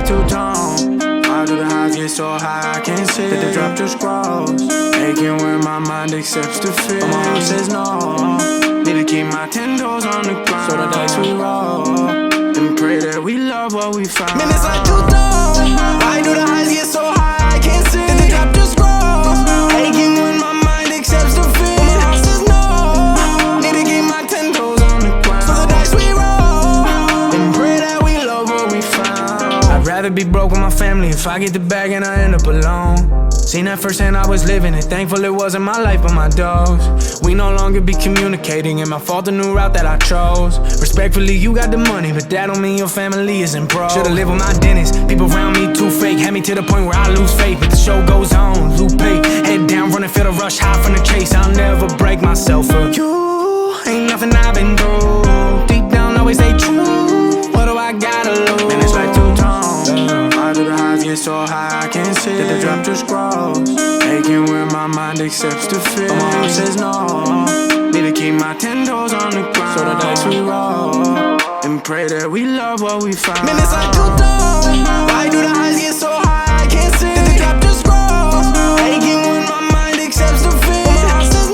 two-tone. Why do the highs get so high I can't see that they drop to scrolls? Aching where my mind accepts defeat, but my heart says no. Need to keep my 10 toes on the ground, so the dice we roll, and pray that we love what we found. Man, it's like two-tone. Why do the highs get so high I can't see that they drop to scrolls? Aching when my mind accepts defeat, but my heart says no. Need to keep my 10 toes on the ground, so the dice we roll, and pray that we love what we found. I'd rather be broke with my family if I get the bag and I end up alone. Seen that firsthand, I was living it. Thankful it wasn't my life but my dogs. We no longer be communicating, and my fault the new route that I chose. Respectfully, you got the money, but that don't mean your family isn't pro. Should've lived with my dentist. People around me too fake, had me to the point where I lose faith. But the show goes on, Lupe, head down, running, feel the rush, high from the chase. I'll never break myself for you. Ain't nothing I've been through. Deep down, always stay true. What do I gotta lose? Man, it's like two-tone. Why do the highs get so high I can't see that they drop to scrolls? Aching where my mind accepts defeat, but my heart says no. Need to keep my 10 toes on the ground, so the dice we roll, and pray that we love what we found. Man, it's like two-tone. Why do the highs get so high I can't see that they drop to scrolls? Aching when my mind accepts defeat, but my heart says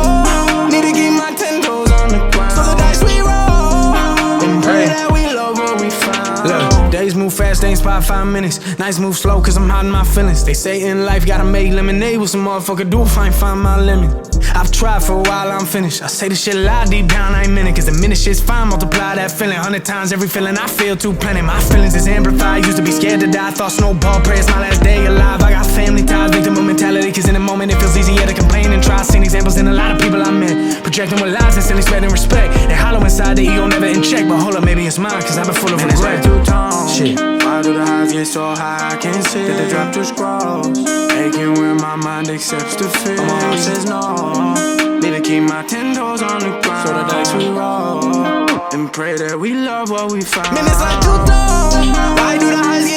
no. Need to keep my 10 toes on the ground, so the dice we roll, and pray that we love what we found. Look, days move fast, they ain't spot 5 minutes. Nights move slow, cause I'm hiding my feelings. They say in life, gotta make lemonade. What some motherfucker do if I ain't find my lemon? I've tried for a while, I'm finished. I say this shit loud, deep down, I ain't meant it. Cause the minute shit's fine, multiply that feeling 100 times every feeling I feel too plenty. My feelings is amplified, used to be scared to die. Thought snowball, pray it's my last day alive. I got family ties, victim of mentality. Cause in the moment it feels easier to complain and try. Seen examples in a lot of people I met, projecting with lies and still expecting respect. They hollow inside, the ego never in check. But hold up, maybe it's mine, cause I've been full of regret. Shit. Why do the highs get so high I can't see that they drop to scrolls? Aching where my mind accepts defeat, but my heart says no. Need to keep my 10 toes on the ground, so the dice we roll, and pray that we love what we found. Man, it's like two-tone. Why do the highs get